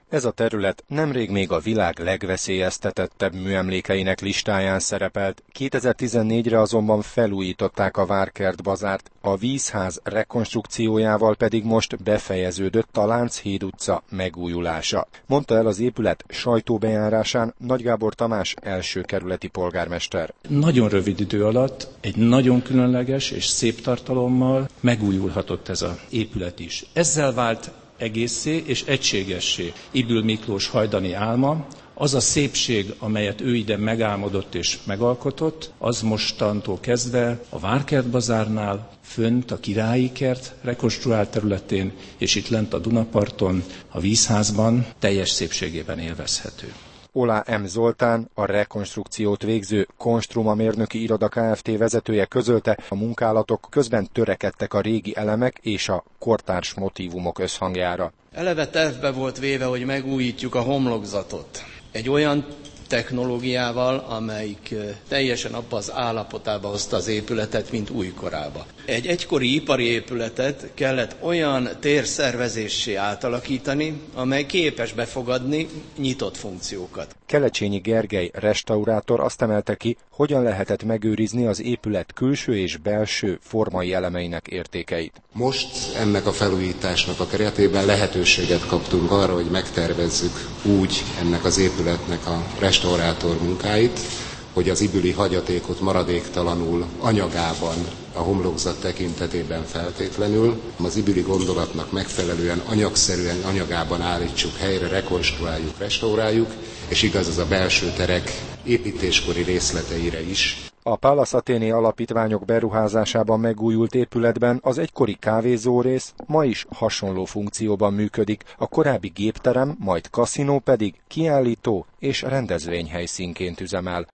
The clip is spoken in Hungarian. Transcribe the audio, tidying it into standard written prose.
Ez a terület nemrég még a világ legveszélyeztetettebb műemlékeinek listáján szerepelt, 2014-re azonban felújították a Várkert bazárt, a vízház rekonstrukciójával pedig most befejeződött a Lánchíd utca megújulása. Mondta el az épület sajtóbejárásán Nagy Gábor Tamás első kerületi polgármester. Nagyon rövid idő alatt egy nagyon különleges és szép tartalommal megújulhatott ez az épület is. Ezzel vált egészé és egységessé Ybl Miklós hajdani álma, az a szépség, amelyet ő ide megálmodott és megalkotott, az mostantól kezdve a Várkert bazárnál, fönt a Királyi Kert rekonstruált területén, és itt lent a Dunaparton, a vízházban teljes szépségében élvezhető. Oláh M. Zoltán, a rekonstrukciót végző Konstruma mérnöki iroda Kft. Vezetője közölte, a munkálatok közben törekedtek a régi elemek és a kortárs motívumok összhangjára. Eleve tervbe volt véve, hogy megújítjuk a homlokzatot. Egy olyan technológiával, amelyik teljesen abba az állapotába hozta az épületet, mint újkorába. Egy egykori ipari épületet kellett olyan térszervezéssé átalakítani, amely képes befogadni nyitott funkciókat. Kelecsényi Gergely restaurátor azt emelte ki, hogyan lehetett megőrizni az épület külső és belső formai elemeinek értékeit. Most ennek a felújításnak a keretében lehetőséget kaptunk arra, hogy megtervezzük úgy ennek az épületnek a restaurátor munkáit, hogy az ybli hagyatékot maradéktalanul anyagában, a homlokzat tekintetében feltétlenül, az ybli gondolatnak megfelelően anyagszerűen anyagában állítsuk helyre, rekonstruáljuk, restauráljuk, és igaz az a belső terek építéskori részleteire is. A Pallas Athéné alapítványok beruházásában megújult épületben az egykori kávézórész ma is hasonló funkcióban működik, a korábbi gépterem, majd kaszinó pedig kiállító és rendezvényhelyszínként üzemel.